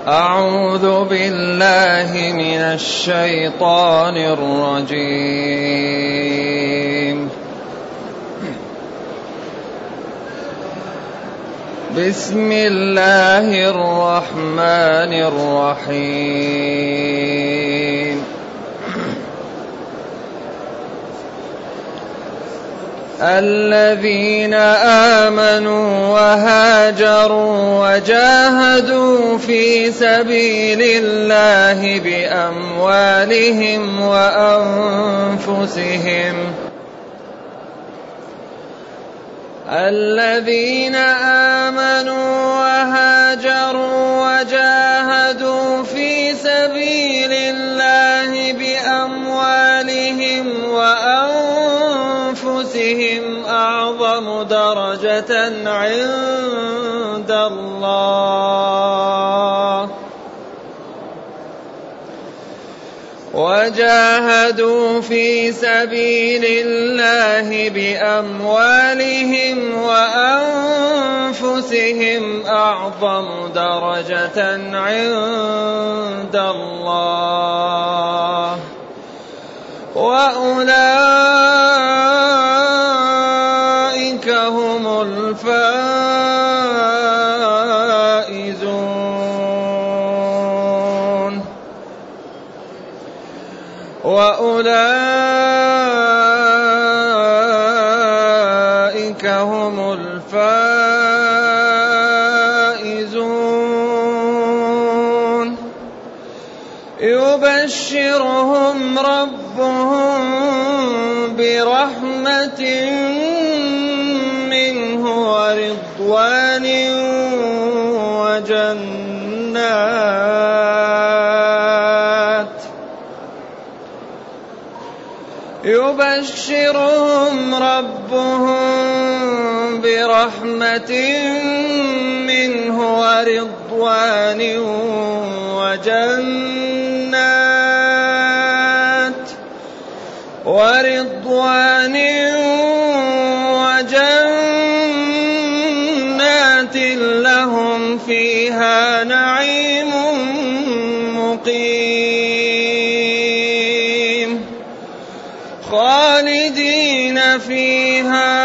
أعوذ بالله من الشيطان الرجيم. بسم الله الرحمن الرحيم. الذين آمنوا وهاجروا وجاهدوا في سبيل الله بأموالهم وأنفسهم الذين آمنوا وهاجروا وجاهدوا في سبيل الله بأموالهم وأنفسهم أعظم درجة عند الله وجاهدوا في سبيل الله بأموالهم وأنفسهم أعظم درجة عند الله وأولئك هم الفائزون وأولئك هم الفائزون يبشرهم ربهم برحمة منه ورضوان وجنات يبشرهم ربهم برحمة منه ورضوان وجنات لهم فيها نعيم مقيم خالدين فيها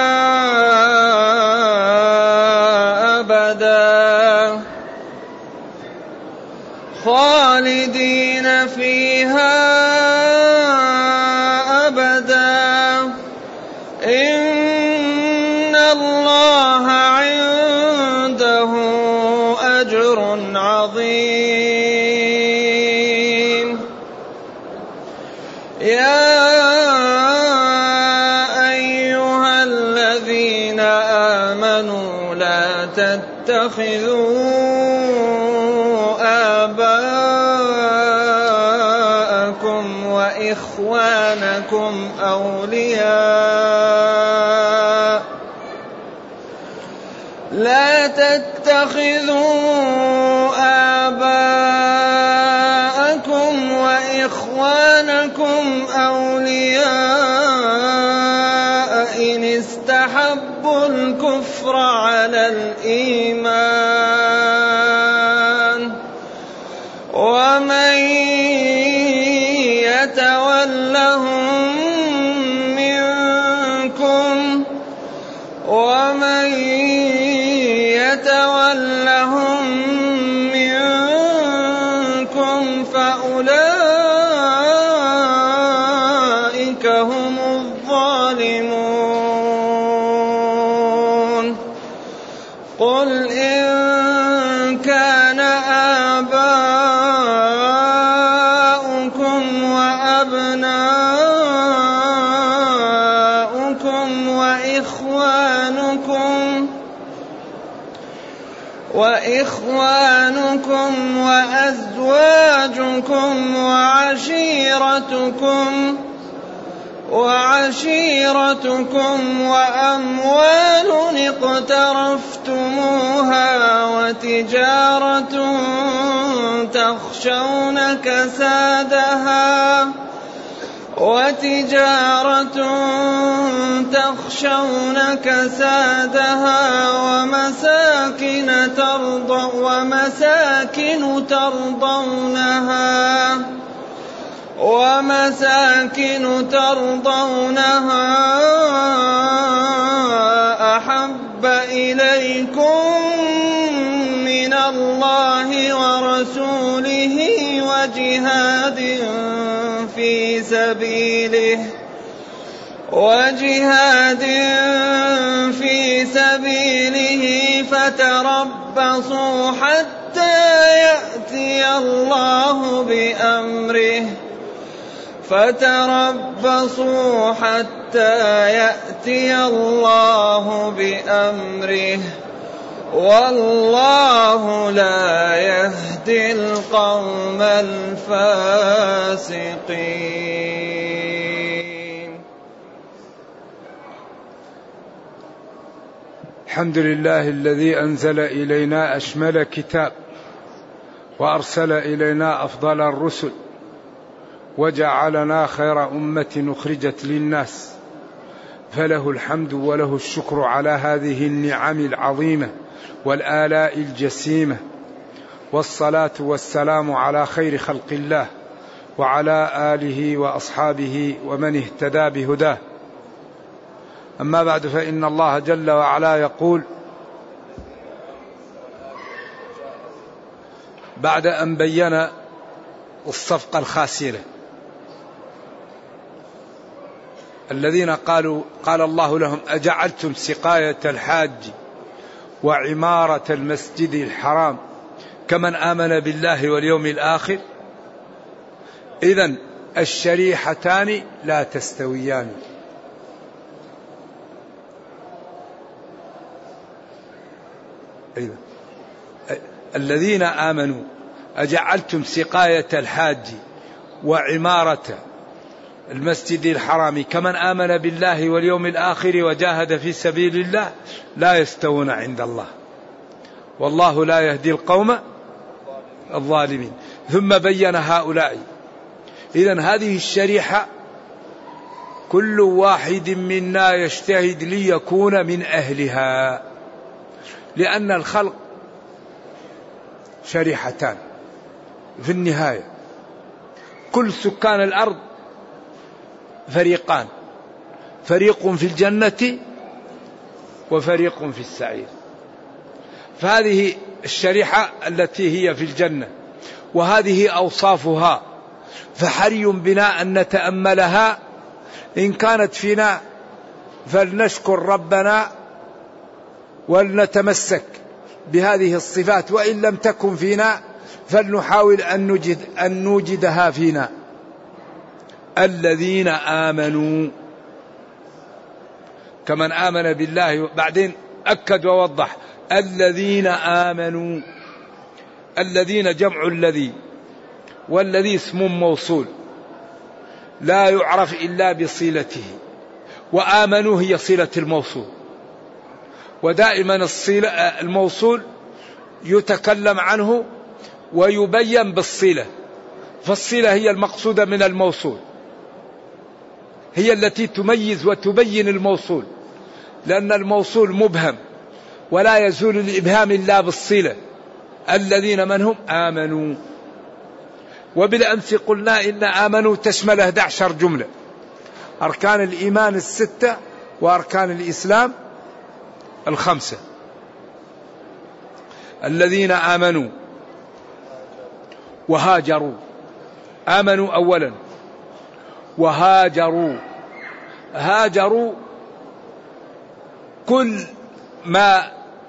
أبدا خالدين فيها أبدا إن الله عنده أجر عظيم يا أيها الذين آمنوا لا تتخذوا آباءكم وإخوانكم أولياء لا تتخذوا آباءكم وإخوانكم أولياء إن استحبوا الكفر على الإيمان ومن يتولهم منكم فأولئك هم الظالمون قل إن كان آباؤكم وأبناؤكم وإخوانكم وأزواجكم وعشيرتكم وأموال اقترفتموها وتجارة تخشون كسادها وتجارة تخشون كسادها ومساكن ترضونها أحب إليكم من الله ورسوله وجهاد في سبيله فتربصوا حتى يأتي الله بأمره والله لا يهدي القوم الفاسقين. الحمد لله الذي أنزل إلينا أشمل كتاب وأرسل إلينا أفضل الرسل وجعلنا خير أمة أخرجت للناس، فله الحمد وله الشكر على هذه النعم العظيمة والآلاء الجسيمة، والصلاة والسلام على خير خلق الله وعلى آله وأصحابه ومن اهتدى بهداه. أما بعد، فإن الله جل وعلا يقول بعد أن بين الصفقة الخاسرة الذين قال الله لهم: أجعلتم سقاية الحاج وعمارة المسجد الحرام كمن آمن بالله واليوم الآخر. إذن الشريحتان لا تستويان. الذين آمنوا أجعلتم سقاية الحاج وعمارة المسجد الحرام كمن آمن بالله واليوم الآخر وجاهد في سبيل الله لا يستوون عند الله والله لا يهدي القوم الظالمين. ثم بين هؤلاء. إذن هذه الشريحة كل واحد منا يجتهد ليكون من أهلها، لأن الخلق شريحتان في النهاية. كل سكان الأرض فريقان، فريق في الجنة وفريق في السعير. فهذه الشريحة التي هي في الجنة، وهذه أوصافها، فحري بنا أن نتأملها. إن كانت فينا فلنشكر ربنا ولنتمسك بهذه الصفات، وإن لم تكن فينا فلنحاول أن نوجدها فينا. الذين آمنوا كمن آمن بالله. بعدين أكد ووضح: الذين آمنوا. الذين جمع الذي، والذي اسم موصول لا يعرف إلا بصلته، وآمنوا هي صلة الموصول. ودائما الموصول يتكلم عنه ويبين بالصلة، فالصلة هي المقصودة من الموصول، هي التي تميز وتبين الموصول، لأن الموصول مبهم ولا يزول الإبهام إلا بالصلة. الذين من هم؟ آمنوا. وبالأمس قلنا إن آمنوا تشمل 11 جملة: أركان الإيمان 6 وأركان الإسلام 5. الذين آمنوا وهاجروا. آمنوا أولا وهاجروا. هاجروا كل ما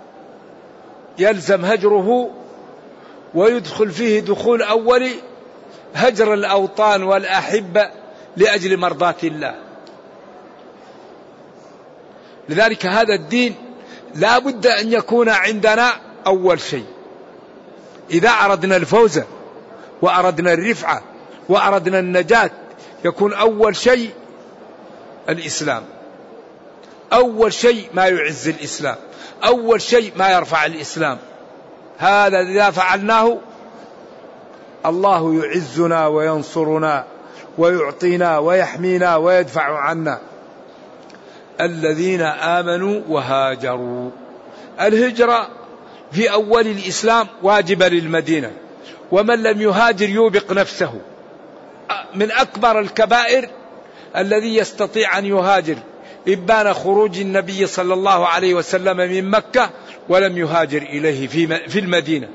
يلزم هجره ويدخل فيه دخول أولي، هجر الأوطان والأحبة لأجل مرضاة الله. لذلك هذا الدين لا بد أن يكون عندنا أول شيء. إذا أردنا الفوز وأردنا الرفعة وأردنا النجاة، يكون أول شيء الإسلام. أول شيء ما يعز الإسلام، أول شيء ما يرفع الإسلام. هذا إذا فعلناه الله يعزنا وينصرنا ويعطينا ويحمينا ويدفع عنا. الذين آمنوا وهاجروا. الهجرة في أول الإسلام واجبة للمدينة، ومن لم يهاجر يوبق نفسه. من أكبر الكبائر الذي يستطيع أن يهاجر إبان خروج النبي صلى الله عليه وسلم من مكة ولم يهاجر إليه في المدينة.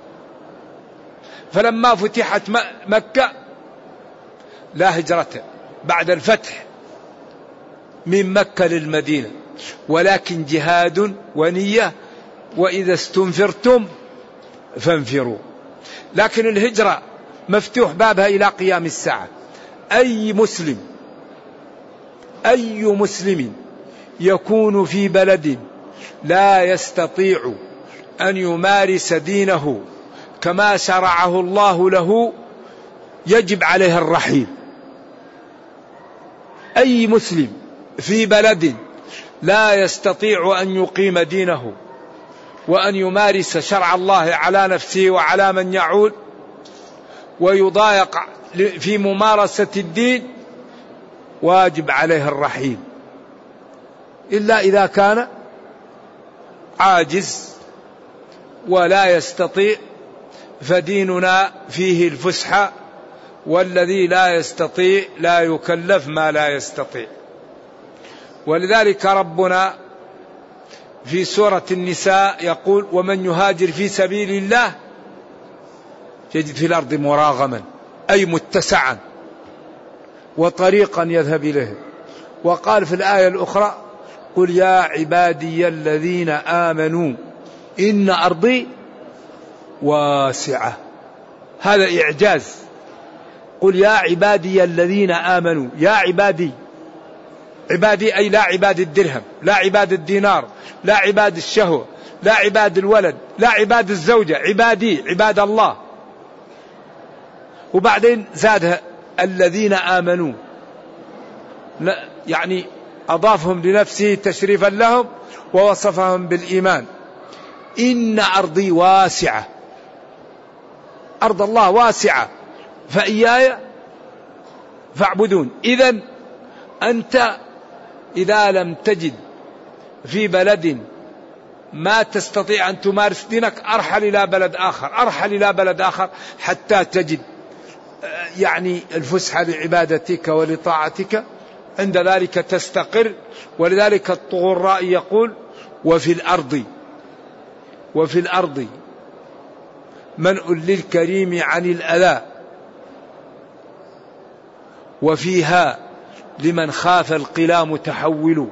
فلما فتحت مكة لا هجرة بعد الفتح من مكة للمدينة، ولكن جهاد ونية، وإذا استنفرتم فانفروا. لكن الهجرة مفتوح بابها إلى قيام الساعة. أي مسلم يكون في بلد لا يستطيع أن يمارس دينه كما شرعه الله له يجب عليه الرحيل. أي مسلم في بلد لا يستطيع أن يقيم دينه وأن يمارس شرع الله على نفسه وعلى من يعود ويضايق في ممارسة الدين واجب عليه الرحيل، إلا إذا كان عاجز ولا يستطيع، فديننا فيه الفسحة، والذي لا يستطيع لا يكلف ما لا يستطيع. ولذلك ربنا في سورة النساء يقول: ومن يهاجر في سبيل الله يجد في الأرض مراغما، أي متسعا وطريقا يذهب إليه. وقال في الآية الأخرى: قل يا عبادي الذين آمنوا إن أرضي واسعة. هذا إعجاز. قل يا عبادي الذين آمنوا، يا عبادي، عبادي أي لا عباد الدرهم، لا عباد الدينار، لا عباد الشهوة، لا عباد الولد، لا عباد الزوجة، عبادي عباد الله. وبعدين زادها الذين آمنوا، يعني أضافهم لنفسه تشريفا لهم ووصفهم بالإيمان. إن أرضي واسعة، أرض الله واسعة فإياي فاعبدون. إذن أنت إذا لم تجد في بلد ما تستطيع أن تمارس دينك أرحل إلى بلد آخر، أرحل إلى بلد آخر حتى تجد يعني الفسحة لعبادتك ولطاعتك، عند ذلك تستقر. ولذلك الطغراء يقول: وفي الأرض منء للكريم عن الأذى، وفيها لمن خاف القلام تحول.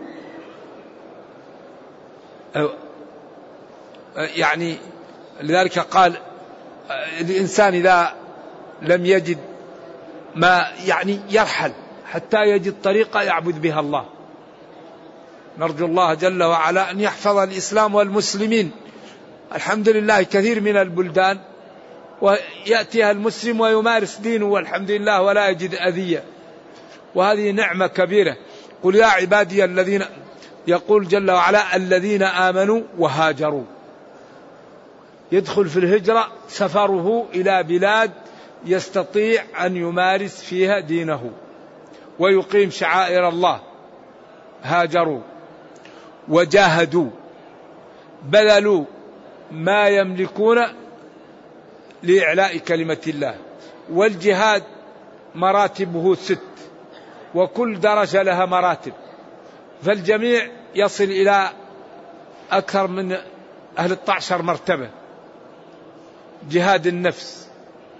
يعني لذلك قال الإنسان إذا لم يجد ما يعني يرحل حتى يجد طريقة يعبد بها الله. نرجو الله جل وعلا أن يحفظ الإسلام والمسلمين. الحمد لله كثير من البلدان ويأتيها المسلم ويمارس دينه والحمد لله ولا يجد أذية، وهذه نعمة كبيرة. قل يا عبادي الذين، يقول جل وعلا: الذين آمنوا وهاجروا. يدخل في الهجرة سفره إلى بلاد يستطيع أن يمارس فيها دينه ويقيم شعائر الله. هاجروا وجاهدوا، بذلوا ما يملكون لإعلاء كلمة الله. والجهاد مراتبه 6، وكل درجة لها مراتب، فالجميع يصل إلى أكثر من 11 مرتبة: جهاد النفس،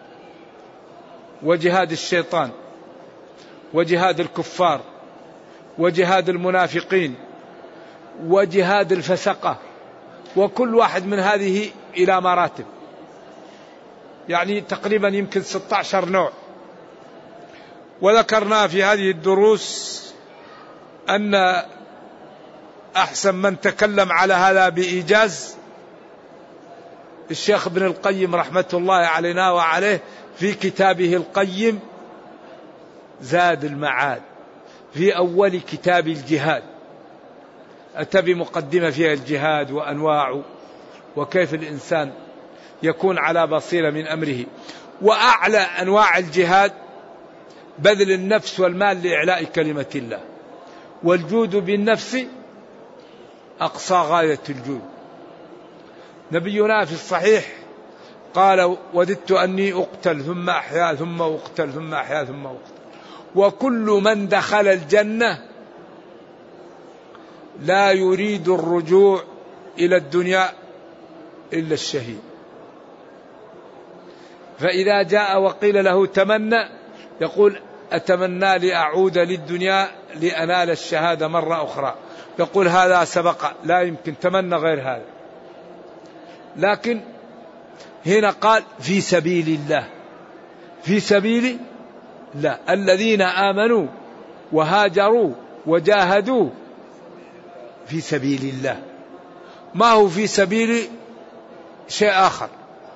وجهاد الشيطان، وجهاد الكفار، وجهاد المنافقين، وجهاد الفسقة، وكل واحد من هذه إلى مراتب، يعني تقريبا يمكن 16 نوع. وذكرنا في هذه الدروس أن أحسن من تكلم على هذا بإيجاز الشيخ ابن القيم رحمة الله علينا وعليه في كتابه القيم زاد المعاد، في أول كتاب الجهاد أتى بمقدمة فيها الجهاد وأنواعه وكيف الإنسان يكون على بصيرة من أمره. وأعلى أنواع الجهاد بذل النفس والمال لإعلاء كلمة الله، والجود بالنفس أقصى غاية الجود. نبينا في الصحيح قال: وددت أني أقتل ثم أحيا ثم أقتل ثم أحيا ثم أقتل. وكل من دخل الجنة لا يريد الرجوع إلى الدنيا إلا الشهيد. فإذا جاء وقيل له تمنى يقول: أتمنى لأعود للدنيا لأنال الشهادة مرة أخرى. يقول: هذا سبق، لا يمكن، تمنى غير هذا. لكن هنا قال: في سبيل الله، في سبيل الله، الذين آمنوا وهاجروا وجاهدوا في سبيل الله، ما هو في سبيل شيء آخر.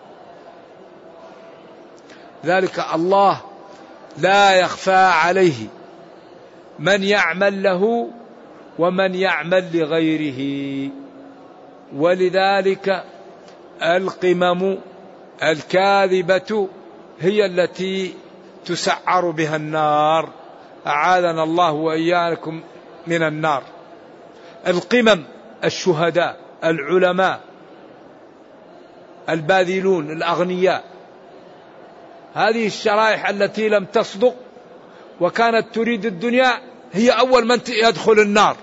ذلك الله لا يخفى عليه من يعمل له ومن يعمل لغيره. ولذلك القمم الكاذبة هي التي تسعر بها النار، أعاذنا الله وإياكم من النار. القمم الشهداء، العلماء، الباذلون، الأغنياء، هذه الشرائح التي لم تصدق وكانت تريد الدنيا هي أول من يدخل النار.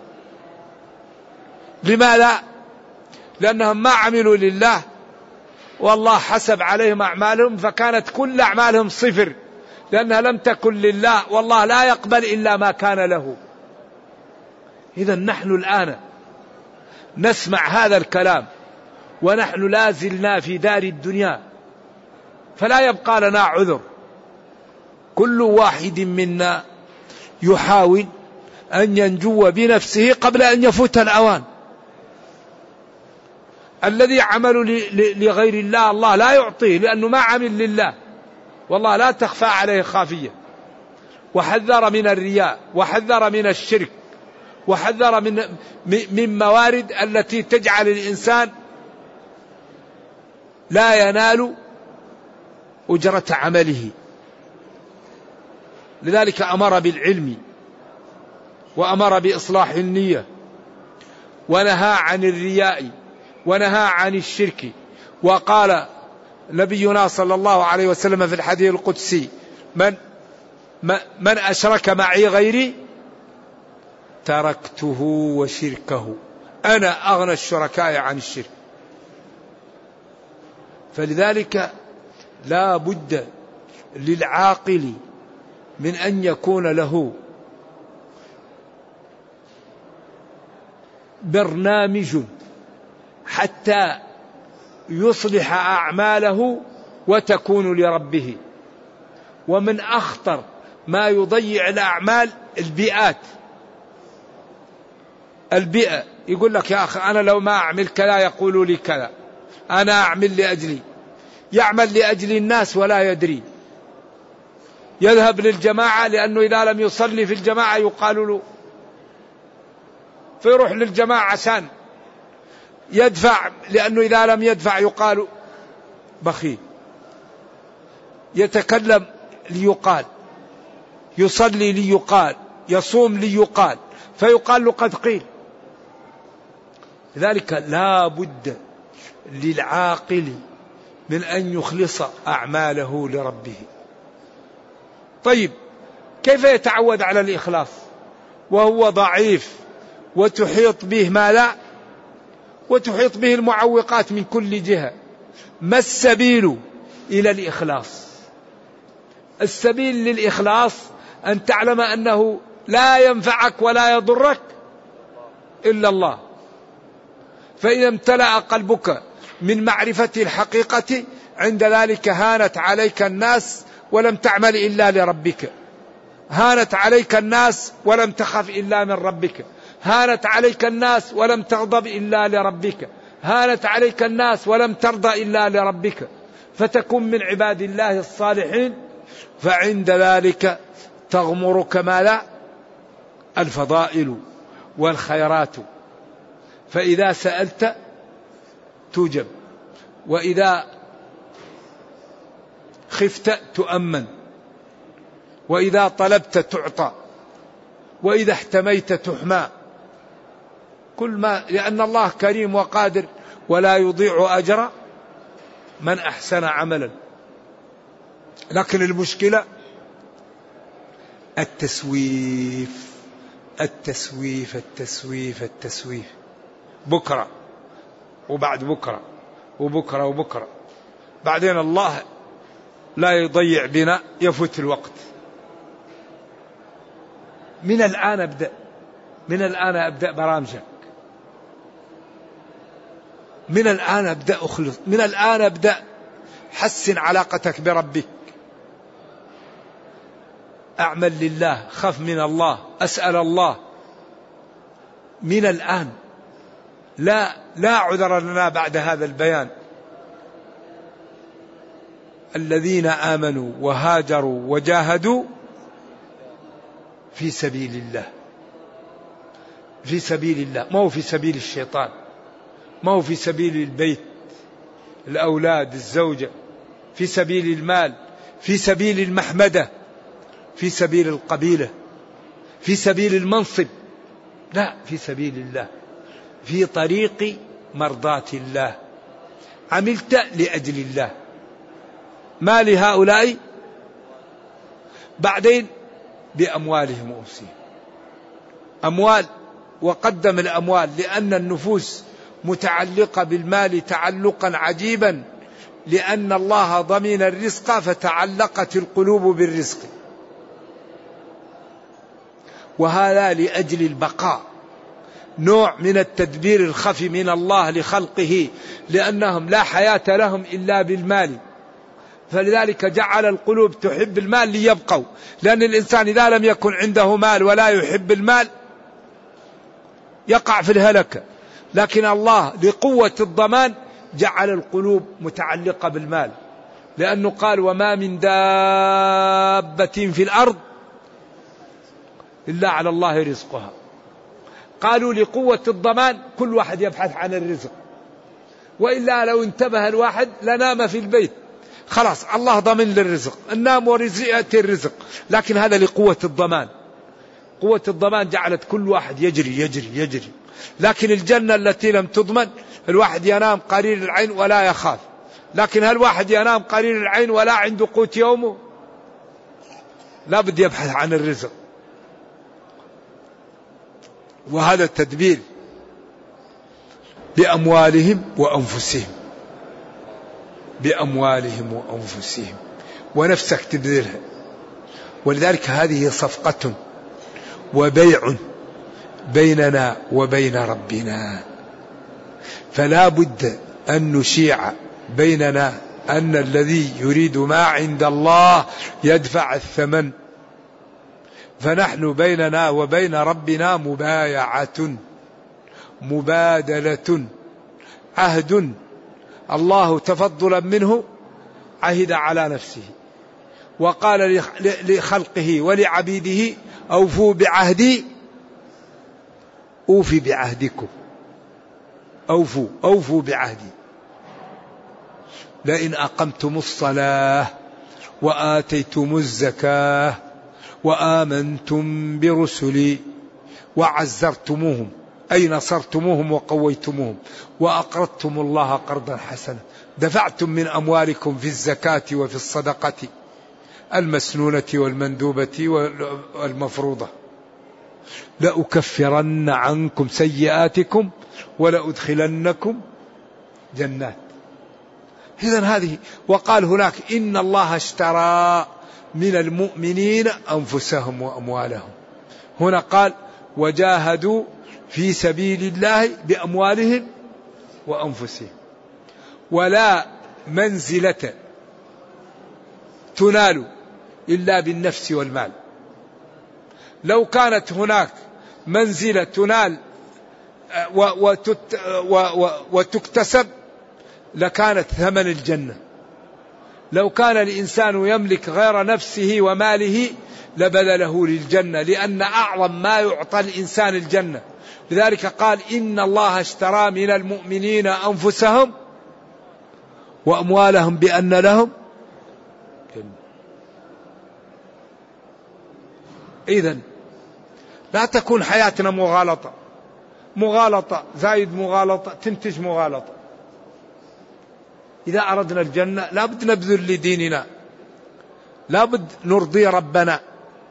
لماذا؟ لأنهم ما عملوا لله والله حسب عليهم أعمالهم، فكانت كل أعمالهم صفر، لأنها لم تكن لله، والله لا يقبل إلا ما كان له. إذن نحن الآن نسمع هذا الكلام ونحن لا زلنا في دار الدنيا، فلا يبقى لنا عذر. كل واحد منا يحاول أن ينجو بنفسه قبل أن يفوت الأوان. الذي عمل لغير الله الله لا يعطيه، لأنه ما عمل لله، والله لا تخفى عليه خافية. وحذر من الرياء، وحذر من الشرك، وحذر من موارد التي تجعل الإنسان لا ينال أجرة عمله. لذلك أمر بالعلم، وأمر بإصلاح النية، ونهى عن الرياء، ونهى عن الشرك. وقال نبينا صلى الله عليه وسلم في الحديث القدسي: من أشرك معي غيري تركته وشركه، أنا أغنى الشركاء عن الشرك. فلذلك لا بد للعاقل من أن يكون له برنامج حتى يصلح أعماله وتكون لربه. ومن أخطر ما يضيع الأعمال البيئة. يقول لك: يا أخي أنا لو ما أعمل كذا يقولوا لي كذا، أنا أعمل لأجلي. يعمل لأجل الناس ولا يدري. يذهب للجماعة لأنه إذا لم يصلي في الجماعة يقال له، فيروح للجماعة عشان يدفع، لأنه إذا لم يدفع يقال بخيل. يتكلم ليقال، يصلي ليقال، يصوم ليقال، فيقال له قد قيل. لذلك لا بد للعاقل من أن يخلص أعماله لربه. طيب، كيف يتعود على الإخلاص وهو ضعيف وتحيط به ما لا، وتحيط به المعوقات من كل جهة؟ ما السبيل إلى الإخلاص؟ السبيل للإخلاص أن تعلم أنه لا ينفعك ولا يضرك إلا الله. فإذا امتلأ قلبك من معرفة الحقيقة، عند ذلك هانت عليك الناس ولم تعمل إلا لربك، هانت عليك الناس ولم تخف إلا من ربك، هانت عليك الناس ولم تغضب إلا لربك، هانت عليك الناس ولم ترضى إلا لربك، فتكون من عباد الله الصالحين. فعند ذلك تغمرك ما لا الفضائل والخيرات، فإذا سألت توجب، وإذا خفت تؤمن، وإذا طلبت تعطى، وإذا احتميت تحمى. كل ما، لأن الله كريم وقادر ولا يضيع أجر من أحسن عملا. لكن المشكلة التسويف التسويف التسويف التسويف، بكرة وبعد بكرة وبكرة وبكرة، بعدين الله لا يضيع بنا، يفوت الوقت. من الآن أبدأ، من الآن أبدأ برامجك، من الآن أبدأ أخلص، من الآن أبدأ حسن علاقتك بربك، أعمل لله، خف من الله، أسأل الله من الآن. لا عذر لنا بعد هذا البيان. الذين آمنوا وهاجروا وجاهدوا في سبيل الله، في سبيل الله، ما هو في سبيل الشيطان، ما هو في سبيل البيت، الأولاد، الزوجة، في سبيل المال، في سبيل المحمدة، في سبيل القبيلة، في سبيل المنصب، لا، في سبيل الله، في طريق مرضاة الله، عملت لأجل الله. ما لهؤلاء بعدين بأموالهم وأنفسهم، أموال، وقدم الأموال لأن النفوس متعلقة بالمال تعلقا عجيبا، لأن الله ضمن الرزق فتعلقت القلوب بالرزق، وهذا لأجل البقاء، نوع من التدبير الخفي من الله لخلقه، لأنهم لا حياة لهم إلا بالمال، فلذلك جعل القلوب تحب المال ليبقوا، لأن الإنسان إذا لم يكن عنده مال ولا يحب المال يقع في الهلكة. لكن الله لقوة الضمان جعل القلوب متعلقة بالمال، لأنه قال وما من دابة في الأرض إلا على الله رزقها. قالوا لقوة الضمان كل واحد يبحث عن الرزق، وإلا لو انتبه الواحد لنام في البيت، خلاص الله ضمن للرزق، النام ورزقة الرزق. لكن هذا لقوة الضمان، قوة الضمان جعلت كل واحد يجري يجري يجري. لكن الجنة التي لم تضمن، الواحد ينام قرير العين ولا يخاف، لكن هل واحد ينام قرير العين ولا عنده قوت يومه؟ لا بد يبحث عن الرزق. وهذا التدبير بأموالهم وأنفسهم، بأموالهم وأنفسهم، ونفسك تبذلها. ولذلك هذه صفقة وبيع بيننا وبين ربنا، فلا بد أن نشيع بيننا أن الذي يريد ما عند الله يدفع الثمن. فنحن بيننا وبين ربنا مبايعة، مبادلة، عهد، الله تفضلا منه عهد على نفسه وقال لخلقه ولعبيده أوفوا بعهدي أوفي بعهدكم، أوفوا بعهدي. لئن أقمتم الصلاة وآتيتم الزكاة وآمنتم برسلي وعزرتموهم، أي نصرتموهم وقويتموهم، وأقرضتم الله قرضا حسنا، دفعتم من أموالكم في الزكاة وفي الصدقة المسنونة والمندوبة والمفروضة، لأكفرن عنكم سيئاتكم ولأدخلنكم جنات. إذن هذه. وقال هناك إن الله اشترى من المؤمنين أنفسهم وأموالهم، هنا قال وجاهدوا في سبيل الله بأموالهم وأنفسهم. ولا منزلة تنال إلا بالنفس والمال. لو كانت هناك منزلة تنال وتكتسب لكانت ثمن الجنة. لو كان الإنسان يملك غير نفسه وماله لبذله للجنة، لأن أعظم ما يعطى الإنسان الجنة. لذلك قال إن الله اشترى من المؤمنين أنفسهم وأموالهم بأن لهم جنة. إذن لا تكون حياتنا مغالطة زايد مغالطة تنتج مغالطة. إذا أردنا الجنة لابد نبذل لديننا، لابد نرضي ربنا،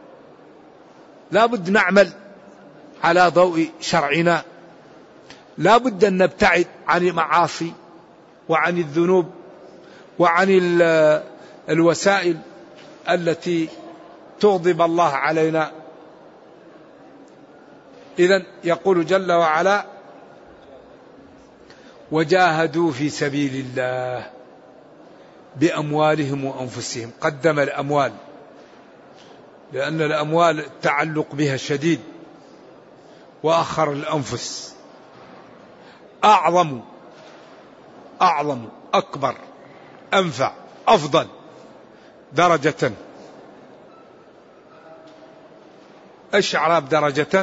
لابد نعمل على ضوء شرعنا، لابد أن نبتعد عن المعاصي وعن الذنوب وعن الوسائل التي تغضب الله علينا. إذن يقول جل وعلا: وجاهدوا في سبيل الله بأموالهم وأنفسهم. قدم الأموال لأن الأموال التعلق بها شديد، وأخر الأنفس. أعظم أكبر أنفع أفضل درجة. إيش إعراب درجة؟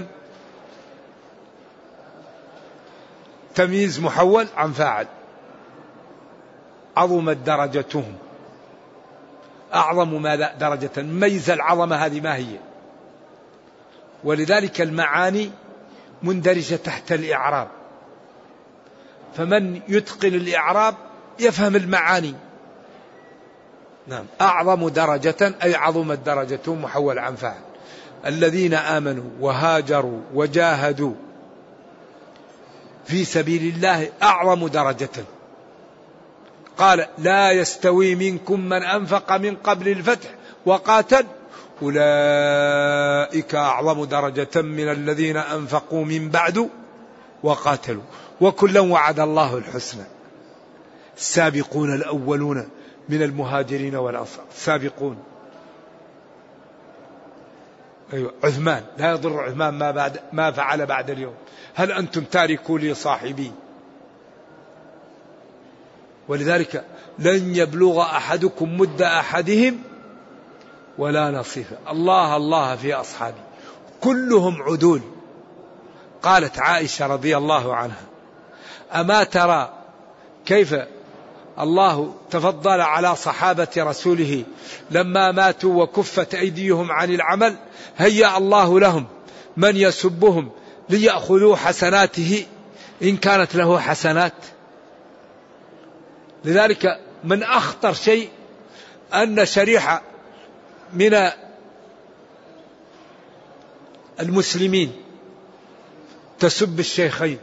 تمييز محول عن فاعل. عظمت درجتهم، أعظم ما درجة، ميز العظمة هذه ما هي. ولذلك المعاني مندرجة تحت الإعراب، فمن يتقن الإعراب يفهم المعاني. نعم، أعظم درجة أي عظمت درجتهم محول عن فاعل. الذين آمنوا وهاجروا وجاهدوا في سبيل الله أعظم درجة. قال: لا يستوي منكم من أنفق من قبل الفتح وقاتل أولئك أعظم درجة من الذين أنفقوا من بعد وقاتلوا وكلا وعد الله الحسنى. السابقون الأولون من المهاجرين والأنصار. سابقون. أيوة. عثمان لا يضر عثمان ما فعل بعد اليوم. هل أنتم تاركوا لي صاحبي؟ ولذلك لن يبلغ أحدكم مد أحدهم ولا نصيفه. الله في أصحابي كلهم عدول. قالت عائشة رضي الله عنها: أما ترى كيف الله تفضل على صحابة رسوله لما ماتوا وكفت أيديهم عن العمل هيأ الله لهم من يسبهم ليأخذوا حسناته إن كانت له حسنات. لذلك من أخطر شيء أن شريحة من المسلمين تسب الشيخين.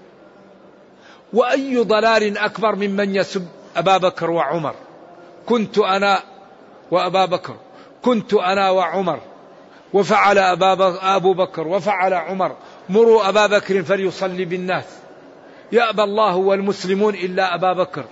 وأي ضلال أكبر ممن يسب أبا بكر وعمر. كنت أنا وأبا بكر، كنت أنا وعمر، وفعل أبو بكر وفعل عمر، مروا أبا بكر فليصلي بالناس، يأبى الله والمسلمون إلا أبا بكر،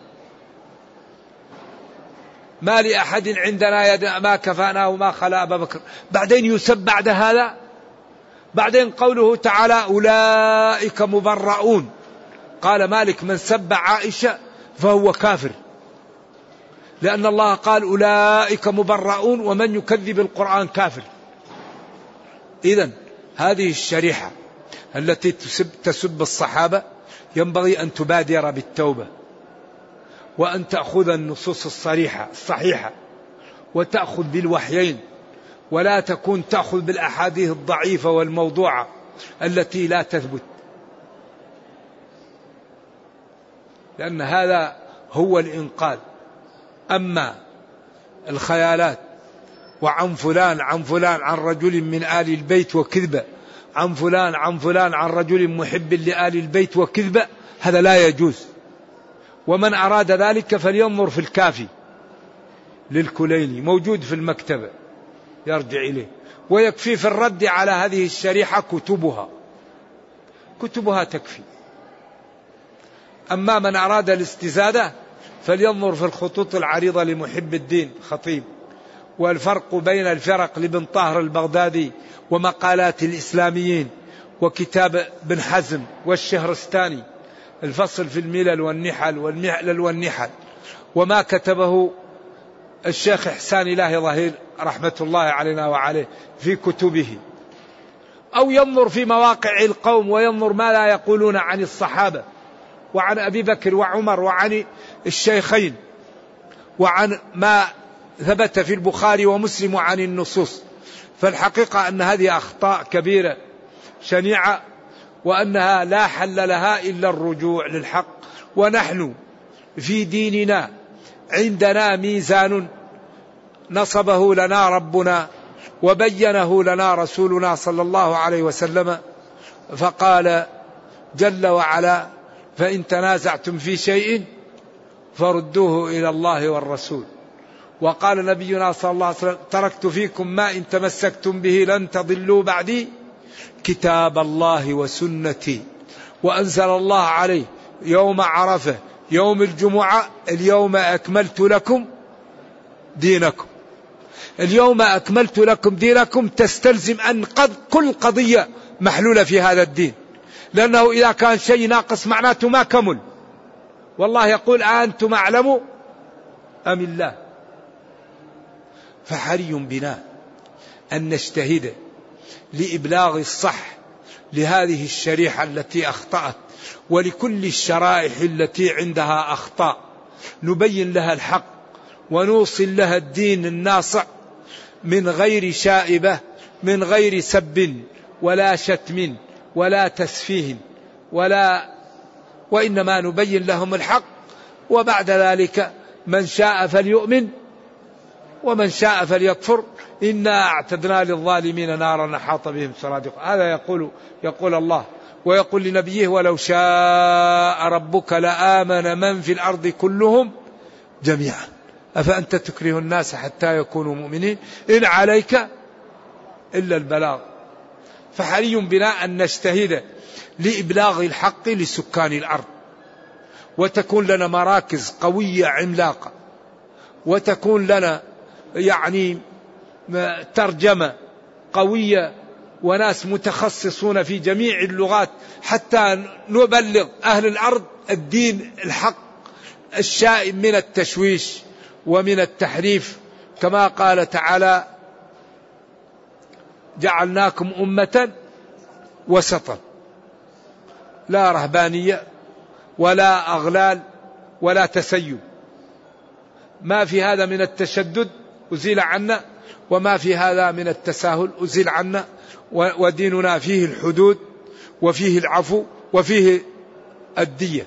ما لأحد عندنا يد ما كفاناه ما خلا أبا بكر. بعدين يسب بعد هذا. بعدين قوله تعالى: أولئك مبرؤون. قال مالك: من سب عائشة فهو كافر، لأن الله قال أولئك مبرؤون ومن يكذب القرآن كافر. إذن هذه الشريحة التي تسب الصحابة ينبغي أن تبادر بالتوبة، وأن تأخذ النصوص الصحيحة وتأخذ بالوحيين، ولا تكون تأخذ بالأحاديث الضعيفة والموضوعة التي لا تثبت، لأن هذا هو الإنقاذ. أما الخيالات وعن فلان عن فلان عن رجل من آل البيت وكذبة، عن فلان عن فلان عن رجل محب لآل البيت وكذبة، هذا لا يجوز. ومن أراد ذلك فلينظر في الكافي للكليني موجود في المكتبة يرجع إليه، ويكفي في الرد على هذه الشريحة كتبها تكفي. أما من أراد الاستزادة فلينظر في الخطوط العريضة لمحب الدين خطيب، والفرق بين الفرق لابن طاهر البغدادي، ومقالات الإسلاميين، وكتاب بن حزم والشهرستاني الفصل في الملل والنحل وما كتبه الشيخ إحسان الله ظهير رحمة الله علينا وعليه في كتبه. أو ينظر في مواقع القوم وينظر ما لا يقولون عن الصحابة وعن أبي بكر وعمر وعن الشيخين وعن ما ثبت في البخاري ومسلم وعن النصوص، فالحقيقة أن هذه أخطاء كبيرة شنيعة، وأنها لا حل لها إلا الرجوع للحق. ونحن في ديننا عندنا ميزان نصبه لنا ربنا وبينه لنا رسولنا صلى الله عليه وسلم، فقال جل وعلا: فإن تنازعتم في شيء فردوه إلى الله والرسول. وقال نبينا صلى الله عليه وسلم: تركت فيكم ما إن تمسكتم به لن تضلوا بعدي كتاب الله وسنتي. وأنزل الله عليه يوم عرفة يوم الجمعة: اليوم أكملت لكم دينكم. اليوم أكملت لكم دينكم تستلزم أن كل قضية محلولة في هذا الدين، لأنه إذا كان شيء ناقص معناته ما كمل. والله يقول: أنتم أعلم أم الله؟ فحري بنا أن نجتهد لإبلاغ الصح لهذه الشريحة التي أخطأت، ولكل الشرائح التي عندها أخطاء نبين لها الحق ونوصل لها الدين الناصع من غير شائبة، من غير سب ولا شتم ولا تسفيه وإنما نبين لهم الحق. وبعد ذلك من شاء فليؤمن ومن شاء فليكفر، إنا أعتدنا للظالمين نارا أحاط بهم سرادقها. هذا يقول الله، ويقول لنبيه: ولو شاء ربك لآمن من في الأرض كلهم جميعا أفأنت تكره الناس حتى يكونوا مؤمنين إن عليك إلا البلاغ. فحري بنا أن نجتهد لإبلاغ الحق لسكان الأرض، وتكون لنا مراكز قوية عملاقة، وتكون لنا ترجمة قوية وناس متخصصون في جميع اللغات، حتى نبلغ أهل الأرض الدين الحق الشائم من التشويش ومن التحريف. كما قال تعالى: جعلناكم أمة وسطا، لا رهبانية ولا أغلال ولا تسيب، ما في هذا من التشدد أزيل عنا، وما في هذا من التساهل أزيل عنا. وديننا فيه الحدود وفيه العفو وفيه الدية،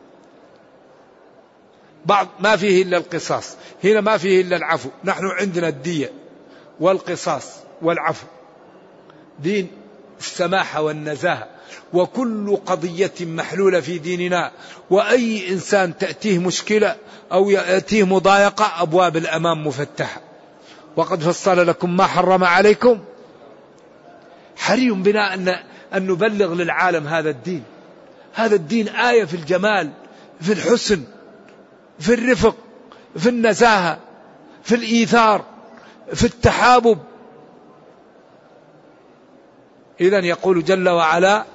بعض ما فيه إلا القصاص، هنا ما فيه إلا العفو. نحن عندنا الدية والقصاص والعفو، دين السماحة والنزاهة، وكل قضية محلولة في ديننا. وأي إنسان تأتيه مشكلة أو يأتيه مضايقة أبواب الأمام مفتحة. وقد فصل لكم ما حرم عليكم. حري بنا أن نبلغ للعالم هذا الدين. هذا الدين آية في الجمال، في الحسن، في الرفق، في النزاهة، في الإيثار، في التحابب. إذن يقول جل وعلا: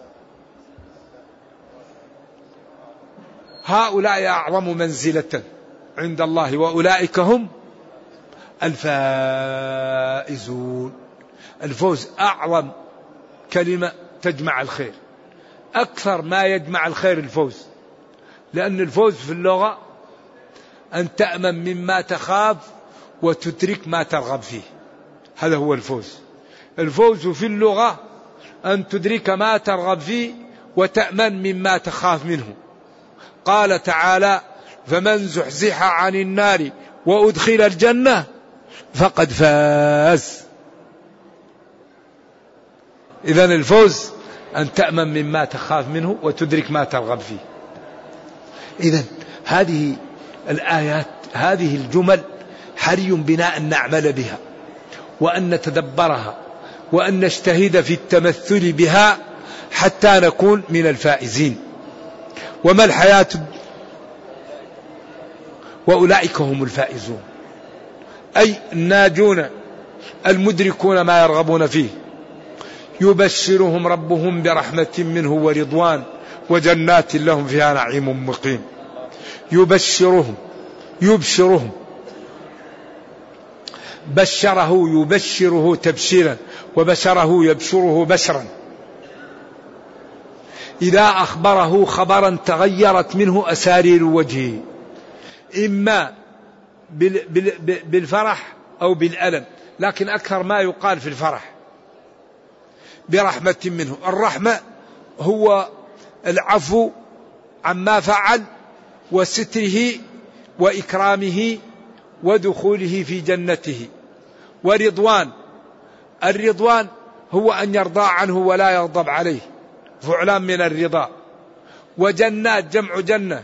هؤلاء أعظم منزلة عند الله وأولئك هم الفائزون. الفوز أعظم كلمة تجمع الخير، أكثر ما يجمع الخير الفوز، لأن الفوز في اللغة أن تأمن مما تخاف وتترك ما ترغب فيه، هذا هو الفوز. الفوز في اللغة أن تدرك ما ترغب فيه وتأمن مما تخاف منه. قال تعالى: فمن زحزح عن النار وأدخل الجنة فقد فاز. إذن الفوز أن تأمن مما تخاف منه وتدرك ما ترغب فيه. إذن هذه الآيات، هذه الجمل حري بنا أن نعمل بها وأن نتدبرها وأن نجتهد في التمثل بها حتى نكون من الفائزين. وما الحياة وأولئك هم الفائزون، أي الناجون المدركون ما يرغبون فيه. يبشرهم ربهم برحمة منه ورضوان وجنات لهم فيها نعيم مقيم. يبشرهم بشره يبشره تبشيرا، وبشره يبشره بشرا. إذا أخبره خبرا تغيرت منه أسارير وجهه، إما بالفرح أو بالألم. لكن أكثر ما يقال في الفرح برحمة منه. الرحمة هو العفو عما فعل وستره وإكرامه ودخوله في جنته. ورضوان، الرضوان هو أن يرضى عنه ولا يغضب عليه، فعلان من الرضا. وجنات جمع جنة،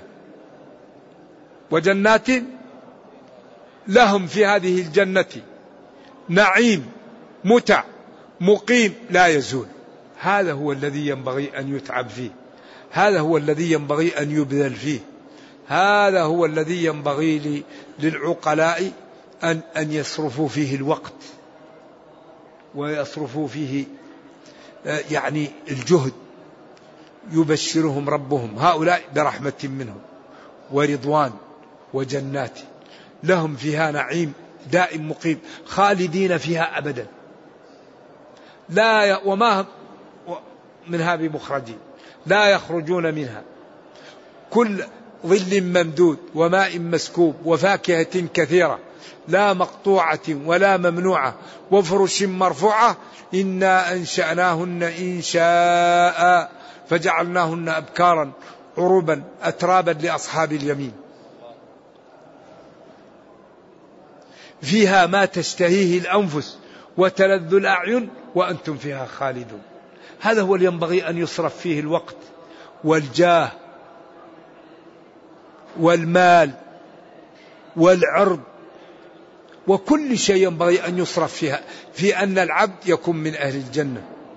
وجنات لهم في هذه الجنة نعيم متع مقيم لا يزول. هذا هو الذي ينبغي أن يتعب فيه، هذا هو الذي ينبغي أن يبذل فيه، هذا هو الذي ينبغي للعقلاء أن يصرفوا فيه الوقت ويصرفوا فيه يعني الجهد. يبشرهم ربهم هؤلاء برحمة منهم ورضوان وجنات لهم فيها نعيم دائم مقيم خالدين فيها أبدا لا وما منها بمخرجين لا يخرجون منها. كل ظل ممدود وماء مسكوب وفاكهة كثيرة لا مقطوعة ولا ممنوعة وفرش مرفوعة إنا أنشأناهن إنشاء فجعلناهن أبكارا عربا أترابا لأصحاب اليمين. فيها ما تشتهيه الأنفس وتلذ الأعين وأنتم فيها خالدون. هذا هو اللي ينبغي أن يصرف فيه الوقت والجاه والمال والعرض وكل شيء ينبغي أن يصرف فيها في أن العبد يكون من أهل الجنة.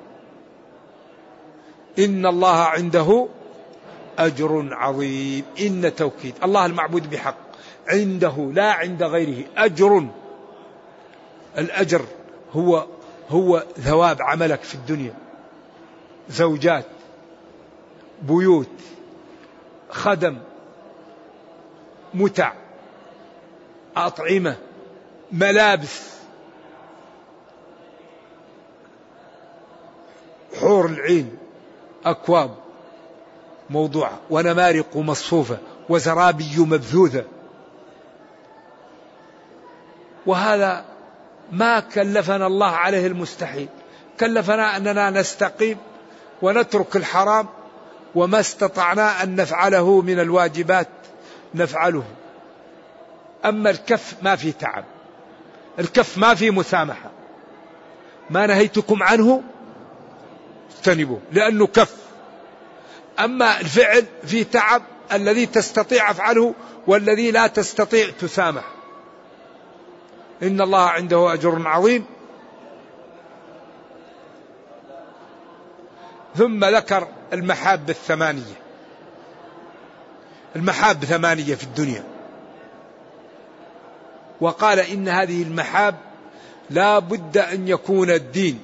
إن الله عنده أجر عظيم. إن توكيد الله المعبود بحق عنده لا عند غيره أجر. الأجر هو ثواب عملك في الدنيا، زوجات بيوت خدم متع أطعمة ملابس حور العين أكواب موضوعة ونمارق مصفوفة وزرابي مبثوثة. وهذا ما كلفنا الله عليه المستحيل، كلفنا أننا نستقيم ونترك الحرام وما استطعنا أن نفعله من الواجبات نفعله. أما الكف ما في تعب، الكف ما في مسامحة، ما نهيتكم عنه اجتنبوه لأنه كف. أما الفعل في تعب، الذي تستطيع أفعله والذي لا تستطيع تسامح. إن الله عنده أجر عظيم. ثم ذكر المحاب الثمانية. المحاب 8 في الدنيا، وقال إن هذه المحاب لا بد أن يكون الدين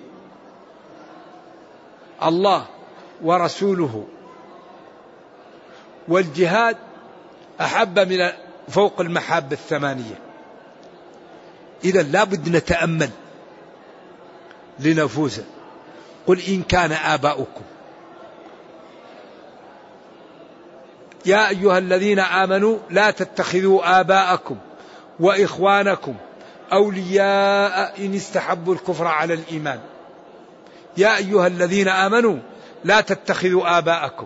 الله ورسوله والجهاد أحب من فوق المحاب 8. إذا لا بد نتأمل لنفوسنا. قل إن كان آباؤكم يا أيها الذين آمنوا لا تتخذوا آباءكم وإخوانكم أولياء إن استحبوا الكفر على الإيمان. يا أيها الذين آمنوا لا تتخذوا آباءكم.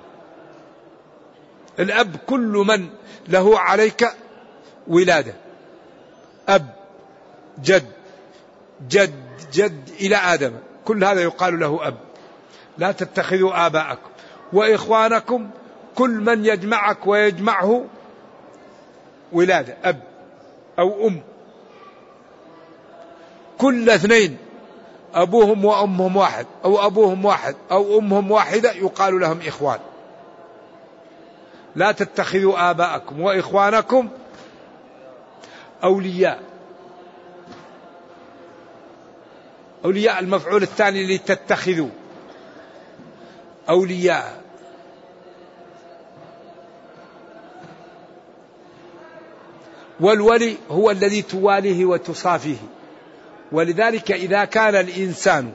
الأب كل من له عليك ولادة، أب جد جد جد إلى آدم، كل هذا يقال له أب. لا تتخذوا آباءكم وإخوانكم كل من يجمعك ويجمعه ولادة، أب أو أم. كل 2 أبوهم وأمهم واحد أو أبوهم واحد أو أمهم واحدة يقال لهم إخوان. لا تتخذوا آباءكم وإخوانكم أولياء. أولياء المفعول الثاني لتتخذوا أولياء. والولي هو الذي تواليه وتصافيه. ولذلك إذا كان الإنسان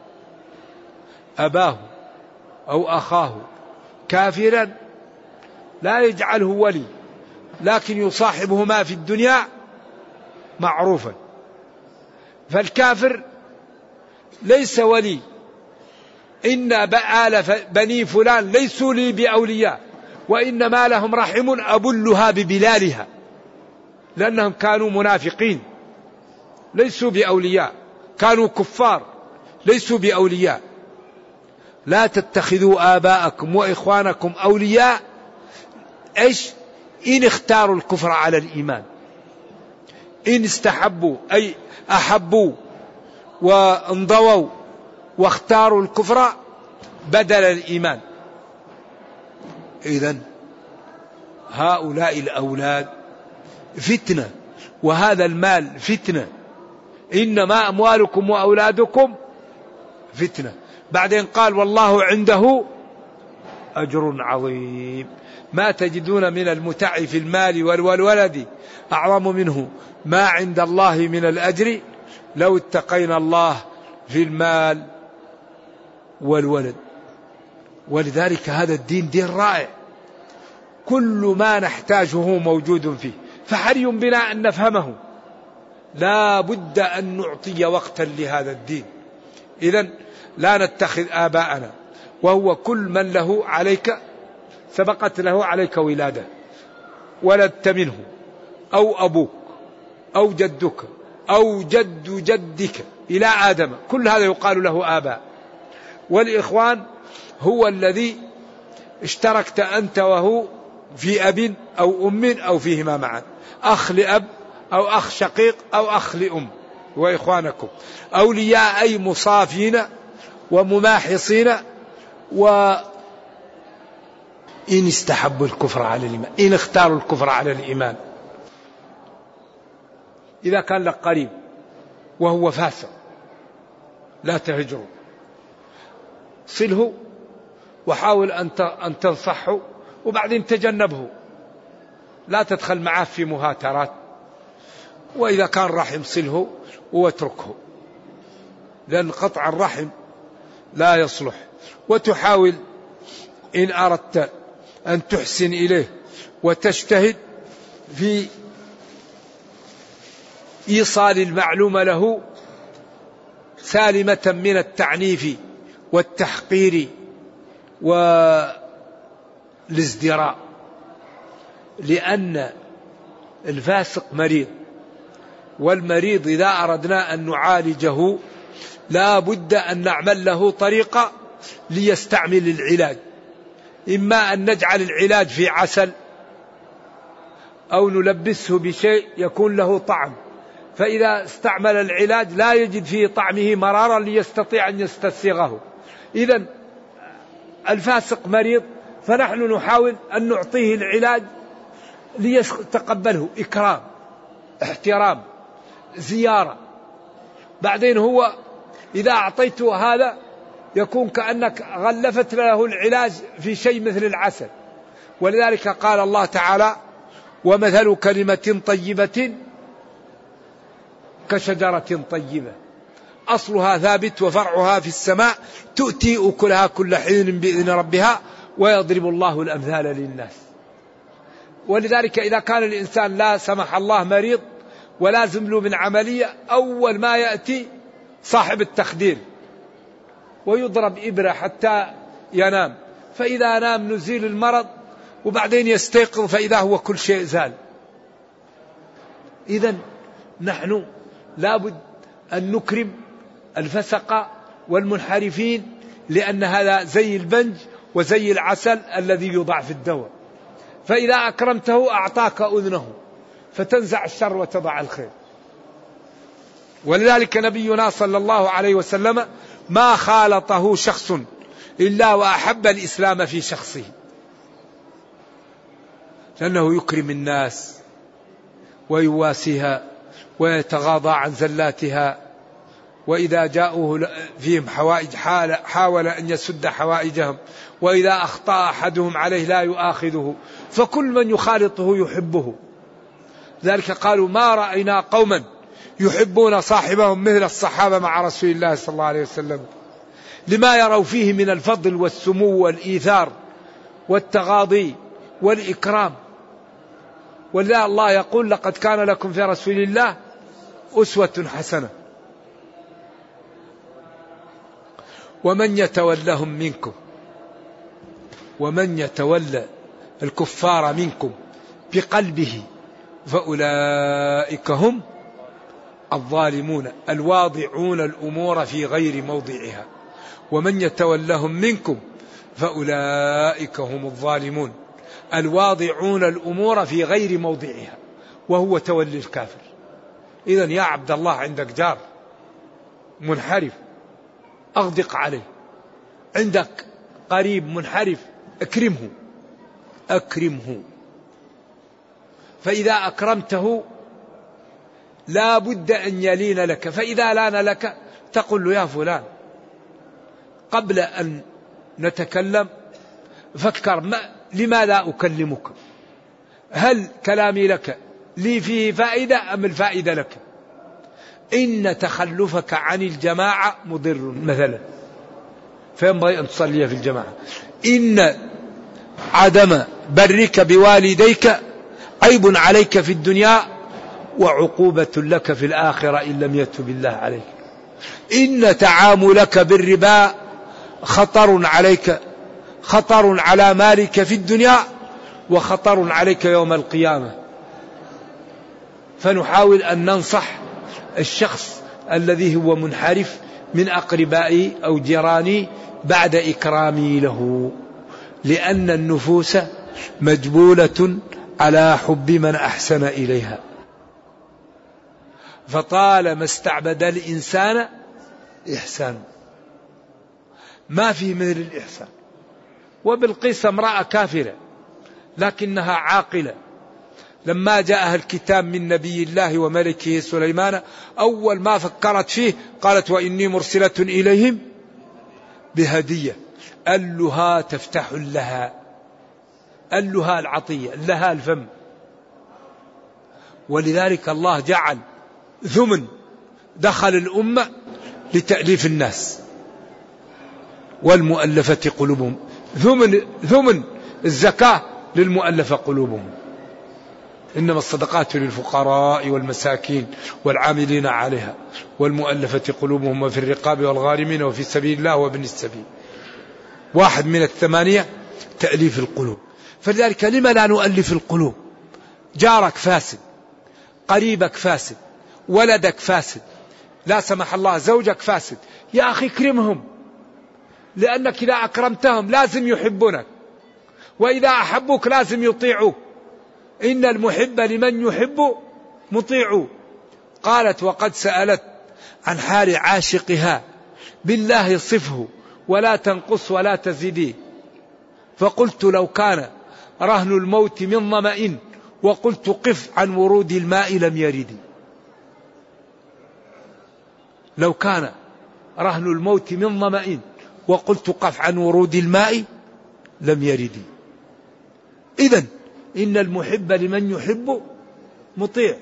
أباه أو أخاه كافرا لا يجعله ولي، لكن يصاحبهما في الدنيا معروفا. فالكافر ليس ولي. إن آل بني فلان ليسوا لي بأولياء وإنما لهم رحم أبلها ببلالها، لأنهم كانوا منافقين ليسوا بأولياء، كانوا كفار ليسوا بأولياء. لا تتخذوا آباءكم وإخوانكم أولياء، إيش؟ إن اختاروا الكفر على الإيمان، إن استحبوا أي أحبوا وانضووا واختاروا الكفر بدل الإيمان. إذن هؤلاء الأولاد فتنة، وهذا المال فتنة، إنما أموالكم وأولادكم فتنة. بعدين قال والله عنده أجر عظيم. ما تجدون من المتع في المال والولد أعظم منه ما عند الله من الأجر لو اتقينا الله في المال والولد. ولذلك هذا الدين دين رائع، كل ما نحتاجه موجود فيه، فحري بنا أن نفهمه. لا بد أن نعطي وقتا لهذا الدين. إذن لا نتخذ آباءنا، وهو كل من له عليك سبقت له عليك ولادة، ولدت منه أو أبوك أو جدك أو جد جدك إلى آدم، كل هذا يقال له آباء. والإخوان هو الذي اشتركت أنت وهو في أب أو أم أو فيهما معا، أخ لأب أو أخ شقيق أو أخ لأم، وإخوانكم أولياء أي مصافين ومماحصين. وإن استحبوا الكفر على الإيمان، إن اختاروا الكفر على الإيمان. إذا كان لك قريب وهو فاسق لا تهجره، صله وحاول أن تنصحه، وبعدين تجنبه، لا تدخل معه في مهاترات. وإذا كان رحم صله واتركه، لأن قطع الرحم لا يصلح. وتحاول إن أردت أن تحسن إليه وتجتهد في إيصال المعلومة له سالمة من التعنيف والتحقير والازدراء، لأن الفاسق مريض، والمريض إذا أردنا أن نعالجه لا بد أن نعمل له طريقة ليستعمل العلاج. إما أن نجعل العلاج في عسل أو نلبسه بشيء يكون له طعم، فإذا استعمل العلاج لا يجد فيه طعمه مرارا ليستطيع أن يستسيغه. إذن الفاسق مريض، فنحن نحاول أن نعطيه العلاج ليتقبله، إكرام، احترام، زيارة. بعدين هو إذا أعطيته هذا يكون كأنك غلفت له العلاج في شيء مثل العسل. ولذلك قال الله تعالى ومثل كلمة طيبة كشجرة طيبة أصلها ثابت وفرعها في السماء تؤتي أكلها كل حين بإذن ربها ويضرب الله الأمثال للناس. ولذلك إذا كان الإنسان لا سمح الله مريض ولازم له من عملية، أول ما يأتي صاحب التخدير ويضرب إبرة حتى ينام، فإذا نام نزيل المرض، وبعدين يستيقظ فإذا هو كل شيء زال. إذن نحن لابد أن نكرم الفسقة والمنحرفين، لأن هذا زي البنج وزي العسل الذي يوضع في الدواء، فإذا أكرمته أعطاك أذنه فتنزع الشر وتضع الخير. ولذلك نبينا صلى الله عليه وسلم ما خالطه شخص إلا وأحب الإسلام في شخصه، لأنه يكرم الناس ويواسيها ويتغاضى عن زلاتها، وإذا جاءوه فيهم حوائج حاول أن يسد حوائجهم، وإذا أخطأ أحدهم عليه لا يؤاخذه، فكل من يخالطه يحبه. ذلك قالوا ما رأينا قوما يحبون صاحبهم مثل الصحابة مع رسول الله صلى الله عليه وسلم، لما يروا فيه من الفضل والسمو والإيثار والتغاضي والإكرام. ولذا الله يقول لقد كان لكم في رسول الله أسوة حسنة ومن يتولهم منكم، ومن يتولى الكفار منكم بقلبه فأولئك هم الظالمون الواضعون الأمور في غير موضعها. ومن يتولهم منكم فأولئك هم الظالمون الواضعون الأمور في غير موضعها، وهو تولي الكافر. إذن يا عبد الله عندك جار منحرف أغدق عليه، عندك قريب منحرف أكرمه، فإذا أكرمته لا بد أن يلين لك، فإذا لان لك تقول له يا فلان قبل أن نتكلم فكر لما لا أكلمك، هل كلامي لك لي فيه فائدة أم الفائدة لك؟ إن تخلفك عن الجماعة مضر مثلا، فينبغي أن تصلي في الجماعة. إن عدم برك بوالديك عيب عليك في الدنيا وعقوبة لك في الآخرة إن لم يتب الله عليك. إن تعاملك بالربا خطر عليك، خطر على مالك في الدنيا وخطر عليك يوم القيامة. فنحاول أن ننصح الشخص الذي هو منحرف من أقربائي أو جيراني بعد إكرامي له، لأن النفوس مجبولة على حب من أحسن إليها، فطالما استعبد الإنسان إحسان، ما في مثل الإحسان. وبالقيس امرأة كافرة لكنها عاقلة، لما جاءها الكتاب من نبي الله وملكه سليمان أول ما فكرت فيه قالت وإني مرسلة إليهم بهدية. ألها تفتح لها، ألها العطية، لها الفم. ولذلك الله جعل ثمن دخل الأمة لتأليف الناس والمؤلفة قلوبهم، ثمن الزكاة للمؤلفة قلوبهم. إنما الصدقات للفقراء والمساكين والعاملين عليها والمؤلفة قلوبهم وفي الرقاب والغارمين وفي سبيل الله وابن السبيل. واحد من الثمانية تأليف القلوب. فلذلك لما لا نؤلف القلوب؟ جارك فاسد، قريبك فاسد، ولدك فاسد، لا سمح الله زوجك فاسد، يا أخي اكرمهم، لأنك إذا أكرمتهم لازم يحبونك، وإذا أحبوك لازم يطيعوك. إن المحب لمن يحب مطيع. قالت وقد سألت عن حال عاشقها بالله صفه ولا تنقص ولا تزيدي، فقلت لو كان رهن الموت من ظمأ وقلت قف عن ورود الماء لم يرد. لو كان رهن الموت من ظمأ وقلت قف عن ورود الماء لم يرد. إذن إن المحب لمن يحب مطيع.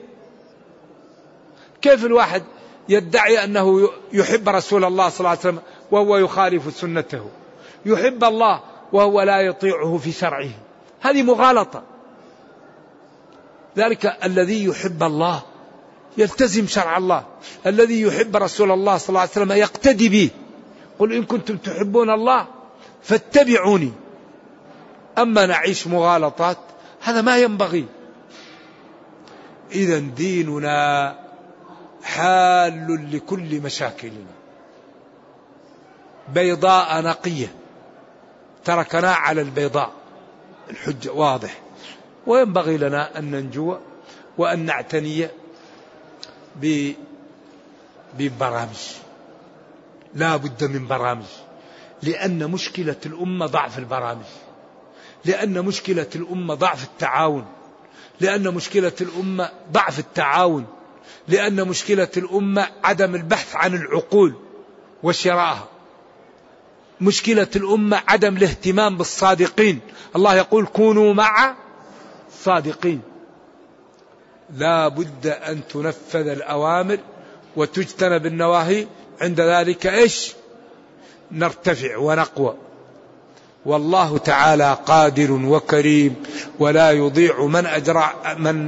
كيف الواحد يدعي أنه يحب رسول الله صلى الله عليه وسلم وهو يخالف سنته، يحب الله وهو لا يطيعه في شرعه؟ هذه مغالطة. ذلك الذي يحب الله يلتزم شرع الله، الذي يحب رسول الله صلى الله عليه وسلم يقتدي به. قل إن كنتم تحبون الله فاتبعوني. أما نعيش مغالطات هذا ما ينبغي. إذن ديننا حال لكل مشاكلنا، بيضاء نقية، تركنا على البيضاء، الحجة واضح. وينبغي لنا أن ننجو وأن نعتني ببرامج، لا بد من برامج، لأن مشكلة الأمة ضعف البرامج، لأن مشكلة الأمة ضعف التعاون، لأن مشكلة الأمة ضعف التعاون، لأن مشكلة الأمة عدم البحث عن العقول وشرائها. مشكلة الأمة عدم الاهتمام بالصادقين. الله يقول كونوا مع صادقين. لا بد أن تنفذ الأوامر وتجتنب النواهي، عند ذلك إيش؟ نرتفع ونقوى. والله تعالى قادر وكريم ولا يضيع من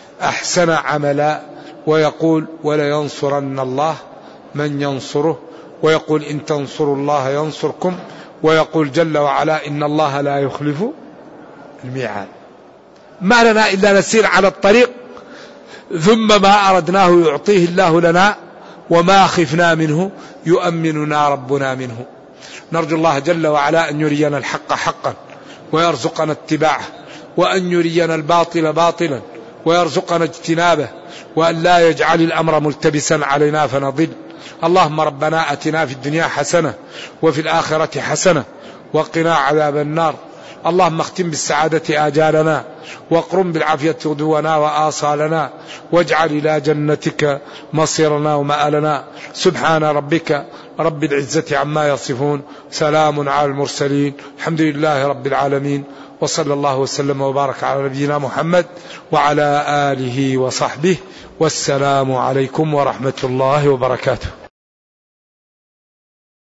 أحسن عملا، ويقول ولا ينصرن الله من ينصره ويقول إن تنصروا الله ينصركم، ويقول جل وعلا إن الله لا يخلف الميعاد. ما لنا إلا نسير على الطريق، ثم ما أردناه يعطيه الله لنا، وما خفنا منه يؤمننا ربنا منه. نرجو الله جل وعلا أن يرينا الحق حقا ويرزقنا اتباعه، وأن يرينا الباطل باطلا ويرزقنا اجتنابه، وأن لا يجعل الأمر ملتبسا علينا فنضل. اللهم ربنا أتنا في الدنيا حسنة وفي الآخرة حسنة وقنا عذاب النار. اللهم اختم بالسعادة آجالنا، واقرم بالعافية غدونا وآصالنا، واجعل إلى جنتك مصيرنا ومآلنا. سبحان ربك رب العزة عما يصفون، سلام على المرسلين، الحمد لله رب العالمين، وصلى الله وسلم وبارك على نبينا محمد وعلى آله وصحبه، والسلام عليكم ورحمة الله وبركاته.